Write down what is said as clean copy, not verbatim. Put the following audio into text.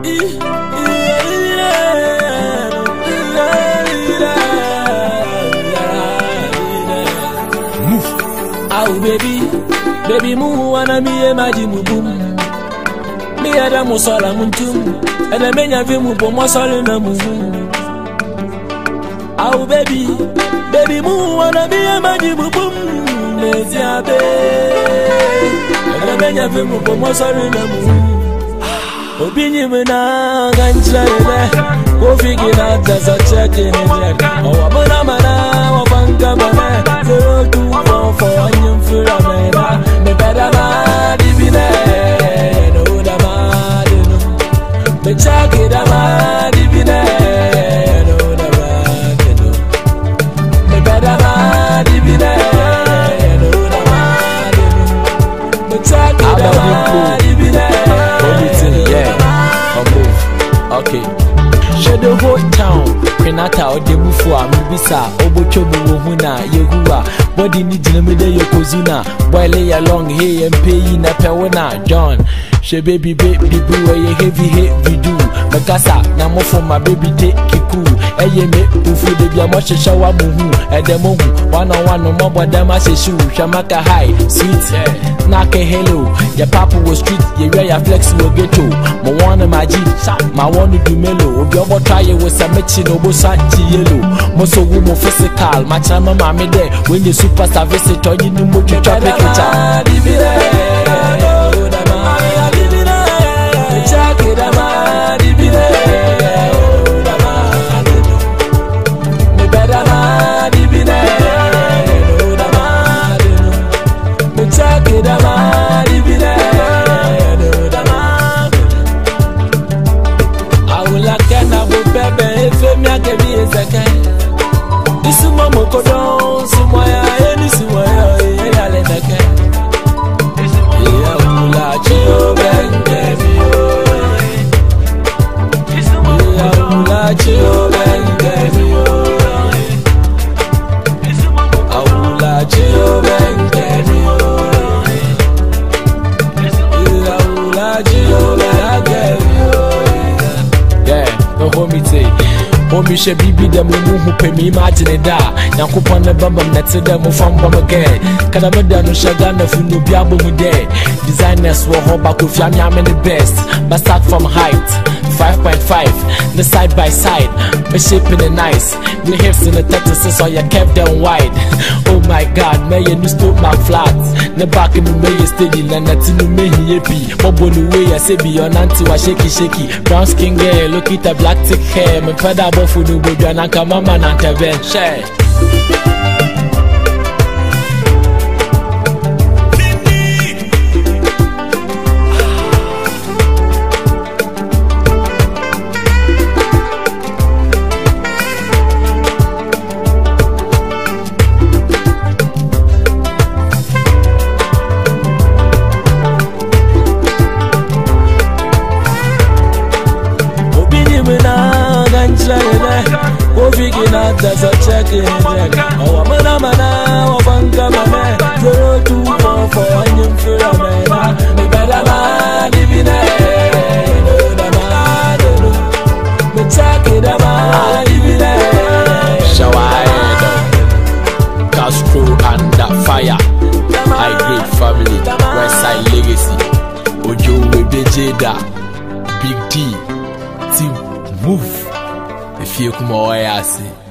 Baby mu wana mi e maji mu bum. Mi ada mu sola muntum. Ene menya vi mu bo mo sole na mu. Au baby mu wana mi e maji mu bum. Mezi abe. Ene menya vi mu bo mo sole na mu. Obinyi me na ganjira ebe. Go figure out that's a check in it. Oh abona mana wa banka mana. 024 for anyum fura mena. Me better ma divine. No da ma dino. Me check it ma divine. No da ma dino. Me better ma divine. No da ma dino. Me check it ma divine. Okay. The whole town, Renata or the Mufua, Mubisa, Obochobu, Huna, Yehua, body needs in the middle of Kozuna, boy lay along here and pay in a Pewana, John. She baby boo, a heavy do. Makasa, Namo for my baby take Kiku, Ayeme, Ufu de Biamocha Shawa Muhu, at the Mohu, 101 no more, but Damase shoe, Shamaka high, sweet, Naka hello, your papa was street, your flexible ghetto, Moana Maji, my one to do mellow, your try was a matching over Santi yellow, Moso woman physical, my chama mammy there, when the superstar visitor, you know what you try to this is Mama Kodon, Sumaya, and this is why I let the cat. Omi she bibi dem mu pe mi imagine da Yakupon na bambam na te dem from bam again Kada me da no shaga na funu bi abom there Designers wo ho ba ko fi am the best but start from height 5.5 the side by side me shaping it nice the hips in the 36 so you kept them wide oh my god me you no stop my flat the back in me you steady na natinu me hiyepi bobo no way I say be your auntie wa shaky brown skin girl look at the black thick hair me father bofu no go na kama mama na intervene share that's a check in it. Oh, mana, oh, banka, mana, 024 for anyum fura mena. Me better ma divine, no da ma deno. Me check it ma divine. Shawaido, Castro and that fire. High grade family, Westside legacy. Ojo Webejeda, Big D, Team Move. If you come away, I see.